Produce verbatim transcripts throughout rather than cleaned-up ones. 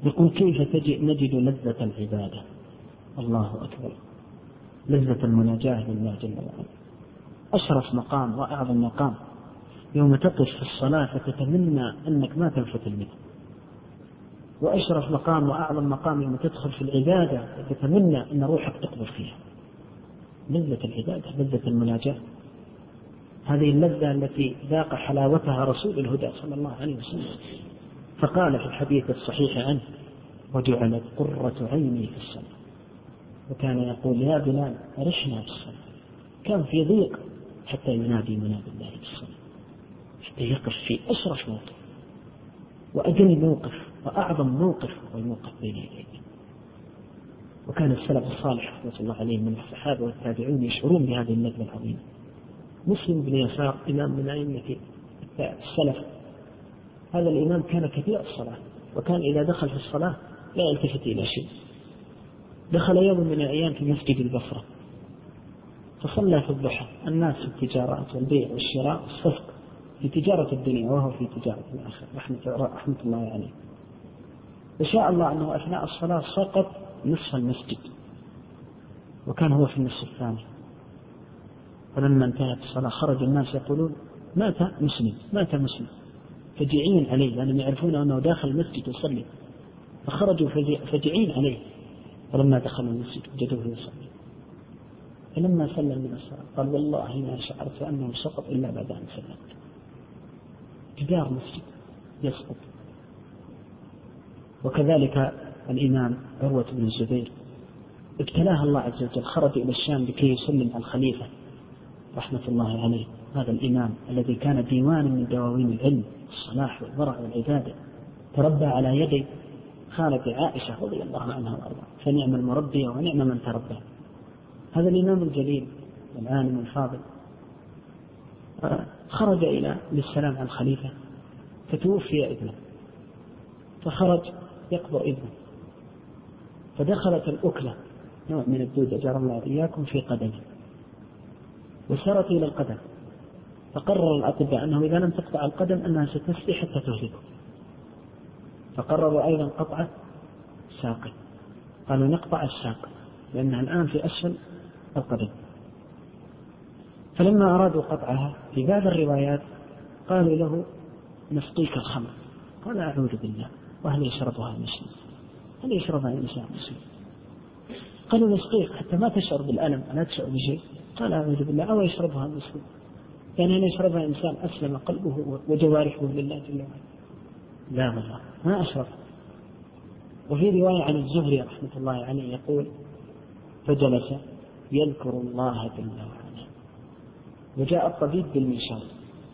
يقول كيف نجد لذة العبادة؟ الله أكبر، لذة المناجاة لله جل وعلا. أشرف مقام وأعظم مقام يوم تقف في الصلاة فتتمنى أنك ما تنفت المنى، وأشرف مقام وأعظم مقام يوم تدخل في العبادة فتتمنى أن روحك تقبل فيها. لذة العبادة، لذة المناجاة، هذه اللذة التي ذاق حلاوتها رسول الهدى صلى الله عليه وسلم، فقال في الحديث الصحيح عنه: وجعلت قرة عيني في الصلاة. وكان يقول: يا بلال أرشنا في الصلاة. كان في ضيق حتى ينادي منادي الله في الصلاة، حتى يقف في أشرف موقف وأجل موقف وأعظم موقف والموقف بين يديه. وكان السلف الصالح رحمة الله عليهم من الصحابة والتابعون يشعرون بهذه اللذة العظيمة. مسلم بن يسار إمام من أئمة السلف، هذا الإمام كان كثير الصلاة، وكان إذا دخل في الصلاة لا يلتفت إلى شيء. دخل يوم من الأيام في مسجد البصرة فصلى في الضحى، الناس في التجارات والبيع والشراء والصفق، في تجارة الدنيا وهو في تجارة الآخرة رحمة, رحمة الله عليه. وشاء الله أنه أثناء الصلاة سقط نصف المسجد، وكان هو في النصف الثاني. فلما انتهت الصلاة خرج الناس يقولون: مات مسلم، مات مسلم، فجعين عليه لأنهم يعرفون أنه داخل المسجد يصلي، فخرجوا فجعين عليه. فلما دخل المسجد وجدوه يصلي، فلما سلم من الصلاة قال: والله ما شعرت أنه سقط إلا بعد أن سلمت. جدار مسجد يسقط. وكذلك الإمام عروة بن الزبير ابتلاه الله عز وجل، خرج إلى الشام لكي يسلم على الخليفة رحمة الله عليه. هذا الإمام الذي كان ديوان من دواوين العلم والصلاح والورع والعبادة، تربى على يدي خالة عائشة رضي الله عنها وارضاها، فنعم المربية ونعم من تربى. هذا الإمام الجليل العالم الفاضل خرج إلى للسلام على الخليفة، فتوفي ابنه، فخرج يقبر ابنه، فدخلت الأكلة نوع من الدودة جرى الله إياكم في قدمه، وسرت إلى القدم، فقرر الأطباء أنه إذا لم تقطع القدم أنها ستسري حتى تهلكه، فقرروا أيضا قطع ساقه، قالوا نقطع الساق لأنها الآن في أسفل القدم. فلما أرادوا قطعها في بعض الروايات قالوا له: نسقيك الخمر. قال: أعوذ بالله، وهل يشربها المسلم؟ هل يشربها إنسان مسلم؟ قالوا: نسقيك حتى ما تشعر بالألم، لا تشعر بشيء. قال: أعوذ بالله، أو يشربها المسلم؟ يعني أن يشربها إنسان أسلم قلبه وجوارحه لله جل وعلا. لا والله ما أشرب. وفي رواية عن الزهري رحمة الله عليه يقول: فجلس يذكر الله جل وعلا، وجاء الطبيب بالمنشار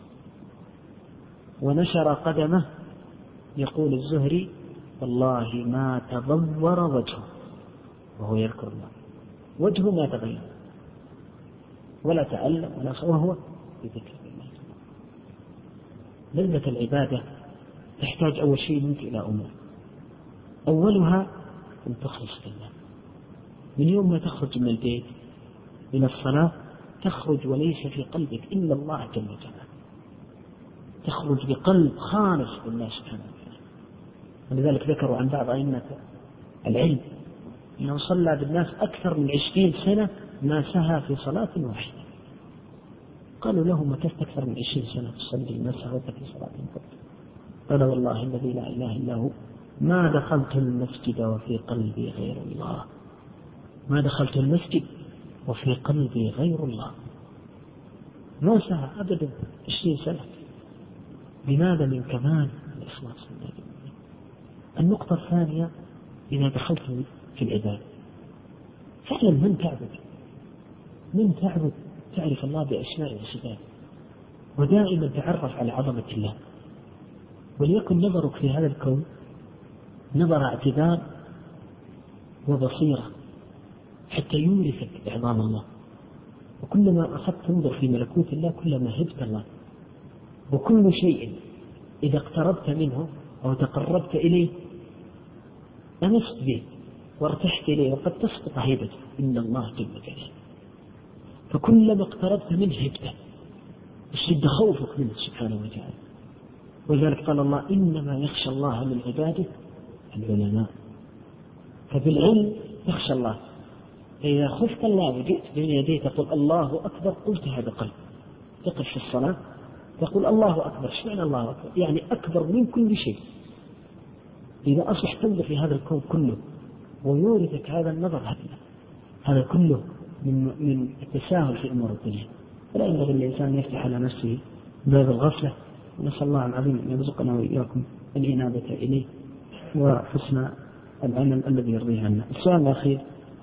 ونشر قدمه، يقول الزهري: والله ما تضور وجهه وهو يذكر الله، وجهه ما تغير ولا تألم ولا صوى، وهو بذكر الله. لذة العبادة تحتاج أول شيء منك إلى أمور، أولها أن تخلص لله. من يوم ما تخرج من البيت إلى الصلاة تخرج وليس في قلبك إلا الله جل وعلا، تخرج بقلب خالص لله سبحانه وتعالى. ولذلك ذكروا عن بعض أئمة العلم أنه صلى بالناس أكثر من عشرين سنة ما سهى في صلاة واحدة. قالوا له: ما تستكثر من عشرين سنة تصلي ما سهوت في صلاة واحدة؟ قال: والله الذي لا إله إلا هو ما دخلت المسجد وفي قلبي غير الله، ما دخلت المسجد وفي قلبي غير الله. ما سهى أبدا عشرين سنة. لماذا؟ من كمال الإخلاص لله. النقطة الثانية: إذا دخلت في العبادة فعلا من تعبد من تعبد تعرف الله بأسماء وصفاته، ودائما تعرف على عظمة الله. وليكن نظرك في هذا الكون نظر اعتبار وبصيرة حتى يورثك إعظام الله. وكلما أخذت تنظر في ملكوت الله كلما هبت الله. وكل شيء إذا اقتربت منه أو تقربت إليه أنست به وارتحت إليه، وقد تسقط هيبته إن الله جل وعلا. فكلما اقتربت منه هبته اشتد خوفك منه سبحانه وتعالى. ولذلك قال الله: إنما يخشى الله من عباده العلماء. فبالعلم تخشى الله. إذا خفت الله وجئت بين يديه تقول الله أكبر قلتها بقلب. تقف في الصلاة تقول الله أكبر. ايش معنى الله أكبر؟ يعني أكبر من كل شيء. إذا أصبح تنظر في هذا الكون كله ويورثك هذا النظر هذا كله من من التساهل في أمور الدنيا. فلا ينبغي الإنسان يفتح على نفسه باب الغفلة. ونسأل الله العظيم أن يرزقنا وإياكم الإنابة إليه وحسن العمل الذي يرضيه عنا. السؤال الأخير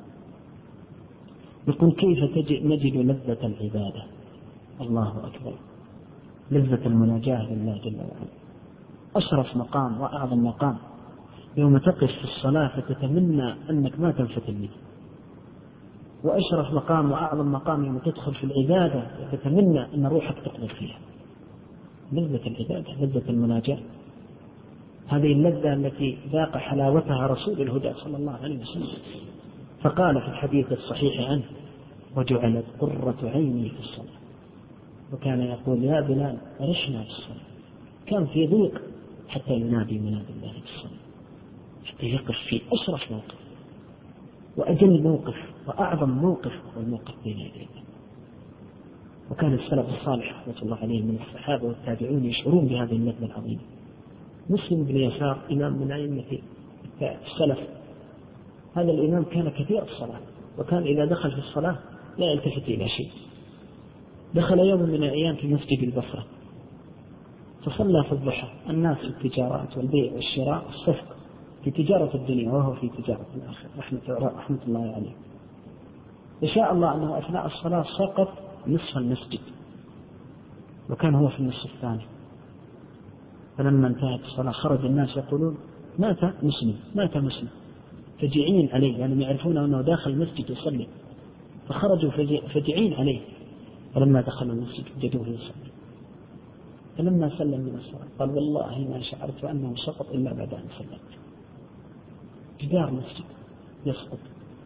يقول كيف نجد لذة العبادة؟ الله أكبر، لذة المناجاة لله جل وعلا. أشرف مقام وأعظم مقام يوم تقف في الصلاة فتتمنى أنك ما تنفتل منه، وأشرف مقام وأعظم مقام يوم تدخل في العبادة فتتمنى أن روحك تقبل فيها. لذة العبادة، لذة المناجاة، هذه اللذة التي ذاق حلاوتها رسول الهدى صلى الله عليه وسلم، فقال في الحديث الصحيح عنه وجعلت قرة عيني في الصلاة. وكان يقول يا بلال أرشنا في الصلاة. كان في ضيق حتى ينادي منادي الله في الصلاة، حتى يقف في أشرف موقف وأجل موقف وأعظم موقف هو الموقف بين يديه. وكان السلف الصالح رحمة الله عليه من الصحابة والتابعون يشعرون بهذه اللذة العظيمة. مسلم بن يسار إمام من أئمة السلف، هذا الإمام كان كثير الصلاة، وكان إذا دخل في الصلاة لا يلتفت إلى شيء. دخل يوم من الأيام في مسجد البصرة فصلى في الضحى، الناس في التجارات والبيع والشراء والصفق، في تجارة الدنيا وهو في تجارة الآخرة رحمة, رحمة الله عليه. يشاء الله أنه أثناء الصلاة سقط نصف المسجد، وكان هو في النصف الثاني. فلما انتهت الصلاة خرج الناس يقولون مات مسلم مات مسلم، فجعين عليه لأنهم يعرفون أنه داخل المسجد يصلي، فخرجوا فجعين عليه. فلما دخلوا المسجد وجدوه يصلي، فلما سلم من الصلاة قال والله ما شعرت أنه سقط إلا بعد أن سلمت. جدار المسجد يسقط.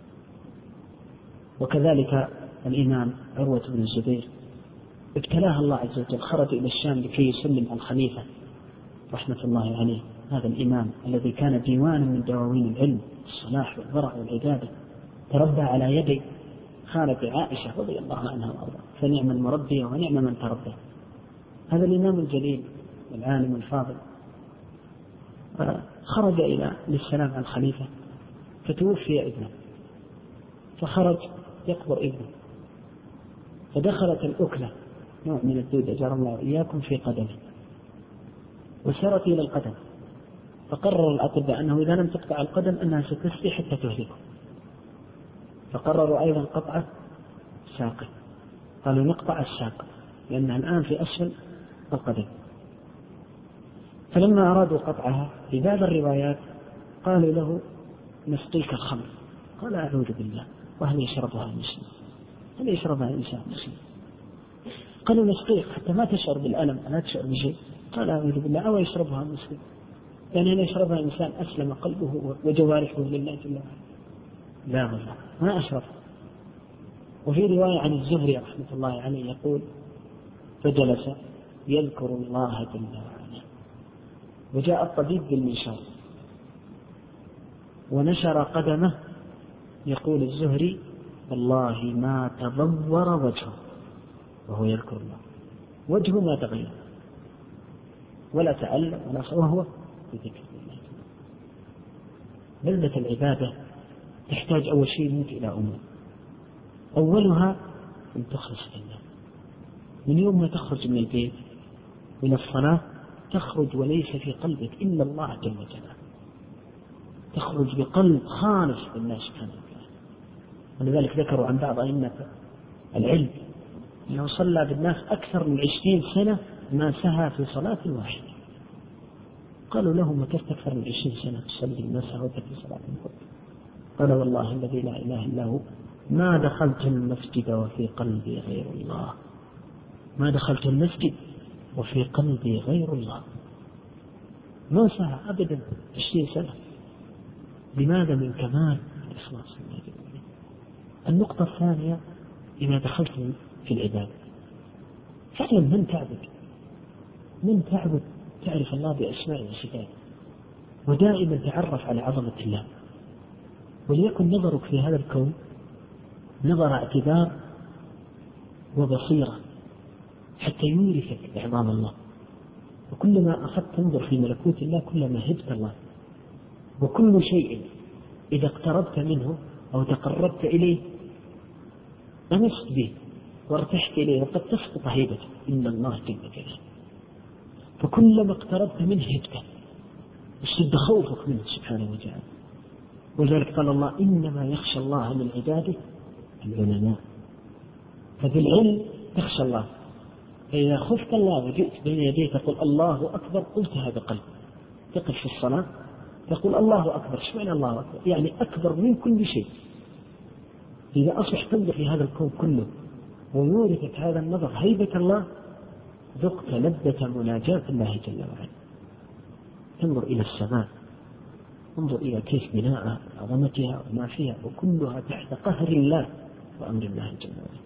وكذلك الإمام عروة بن الزبير ابتلاه الله عز وجل، خرج إلى الشام لكي يسلم على الخليفة رحمة الله عليه. هذا الإمام الذي كان ديوانا من دواوين العلم الصلاح والورع والعبادة، تربى على يدي خالة عائشة رضي الله عنها وأرضاها، فنعم المربية ونعم من تربى. هذا الإمام الجليل العالم الفاضل خرج إلى للسلام على الخليفة فتوفي ابنه، فخرج يقبر ابنه، فدخلت الأكلة نوع من الدودة جار الله إياكم في قدمه وسرت إلى القدم. فقرر الأطباء أنه إذا لم تقطع القدم أنها ستسري حتى تهلكه، فقرروا أيضا قطع الساق. قالوا نقطع الساق لأنها الآن في أسفل القدم. فلما أرادوا قطعها في بعض الروايات قالوا له نسقيك الخمر، قال أعوذ بالله، وهل يشربها المسلم؟ هل يشربها إنسان مسلم؟ قالوا نسقيك حتى ما تشعر بالألم لا تشعر بشيء، قال أعوذ بالله، أو يشربها المسلم؟ يعني أن يشربها إنسان أسلم قلبه وجوارحه لله جل وعلا. لا والله ما أشرب. وفي رواية عن الزهري رحمة الله عليه يقول فجلس يذكر الله جل وعلا، وجاء الطبيب بالمنشار ونشر قدمه، يقول الزهري والله ما تضور وجهه وهو يذكر الله، وجهه ما تغير ولا تعلم ولا صوى، وهو بذكر الله. لذة العبادة تحتاج أول شيء منك إلى أمور، أولها أن تخلص لله. من يوم ما تخرج من البيت من الصلاة تخرج وليس في قلبك إلا الله جل وعلا، تخرج بقلب خالص لله سبحانه وتعالى. ولذلك ذكروا عن بعض أئمة العلم أنه صلى بالناس أكثر من عشرين سنة ما سهى في صلاة واحدة. قالوا له ما أكثر من عشرين سنة تصلي الناس سهوت في صلاة واحدة؟ قال والله الذي لا إله إلا هو ما دخلت المسجد وفي قلبي غير الله، ما دخلت المسجد وفي قلبي غير الله. ما سهى أبدا عشرين سنة. لماذا؟ من كمال الإخلاص. النقطة الثانية إذا دخلت في العبادة فاعلم من تعبد، من تعبد تعرف الله بأسماء وصفاته، ودائما تعرف على عظمة الله. وليكن نظرك في هذا الكون نظر اعتبار وبصيرة حتى يورثك إعظام الله. وكلما أخذت تنظر في ملكوت الله كلما هبت الله. وكل شيء إذا اقتربت منه أو تقربت إليه أنست به وارتحت إليه وقد تسقط هيبته إن الله جل جلاله. فكلما اقتربت منه هبته اشتد خوفك منه سبحانه وتعالى. ولذلك قال الله إنما يخشى الله من عباده العلماء. فبالعلم تخشى الله. فإذا خفت الله وجئت بين يديه تقول الله أكبر قلتها بقلب. تقف في الصلاة تقول الله أكبر. ايش معنى الله أكبر؟ يعني أكبر من كل شيء. إذا أصبح تنظر في هذا الكون كله ويورثك هذا النظر هيبة الله ذقت لذة مناجاة الله جل وعلا. تنظر إلى السماء، انظر إلى كيف بناءها عظمتها وما فيها وكلها تحت قهر الله وأمر الله جل وعلا.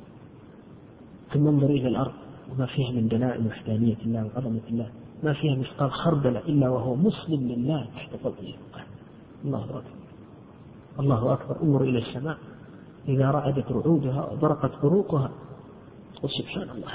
ثم انظر إلى الأرض وما فيها من دلائل وحدانية الله وعظمة الله، ما فيها مثقال خردل إلا وهو مسلم لله تحت قدره. الله أكبر الله أكبر. انظر إلى السماء إذا رعدت رعودها وبرقت بروقها وسبحان الله.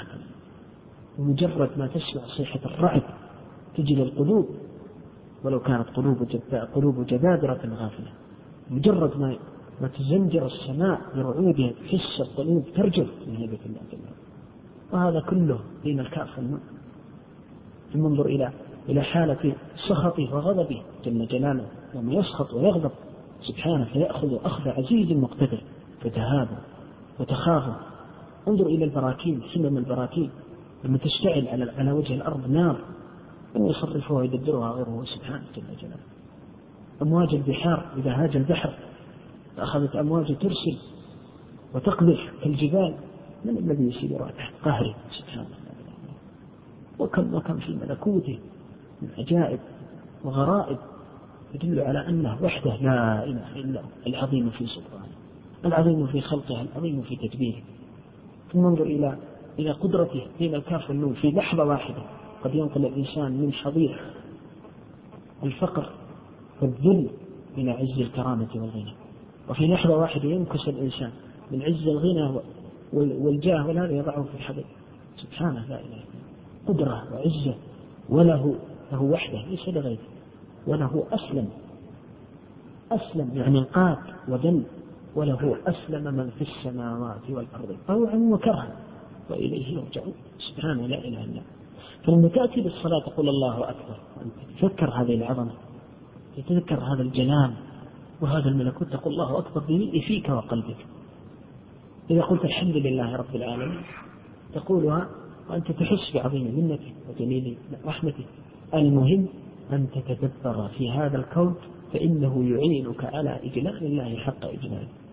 ومجرد ما تسمع صيحة الرعد تجل القلوب ولو كانت قلوب قلوب جبابرة غافلة. مجرد ما ما تزنجر السماء برعودها تحس القلوب ترجف من هيبة الله جل وعلا. وهذا كله بين الكاف والنون. ثم انظر إلى إلى حالة سخطه وغضبه جل جلاله لما يسخط ويغضب سبحانه فيأخذ أخذ عزيز مقتدر فتهابه وتخافه. انظر إلى البراكين، حمم البراكين لما تشتعل على على وجه الأرض نار أن يصرفها ويدبرها غيره سبحانه جل جلاله. أمواج البحار إذا هاج البحر فأخذت أمواج ترسل وتقذف كالجبال من الذي يسيرها تحت قهره سبحانه. وكم وكم في ملكوته من عجائب وغرائب يدل على أنه وحده لا إله إلا هو العظيم في سلطانه العظيم في خلقه العظيم في تدبيره. ثم انظر إلى إلى قدرته بين الكاف والنون. في لحظة واحدة قد ينقل الإنسان من حضير الفقر والذل إلى عز الكرامة والغنى، وفي لحظة واحدة ينكس الإنسان من عز الغنى والجاه والهذا يضعه في الحضير سبحانه لا إله إلا هو. قدرة وعزة وله له وحده ليس لغيره. وله أسلم أسلم يعني انقاد وذل. وله أسلم من في السماوات والأرض طوعا وكرها وإليه يرجعون سبحانه لا إله إلا هو. فلما تأتي بالصلاة تقول الله أكبر وأنت تتذكر هذه العظمة تتذكر هذا الجلال وهذا الملكوت تقول الله أكبر بملء فيك وقلبك. إذا قلت الحمد لله رب العالمين تقولها وأنت تحس بعظيم منته وجليل رحمته. المهم أن تتدبر في هذا الكون فإنه يعينك على إجلال الله حق إجلاله.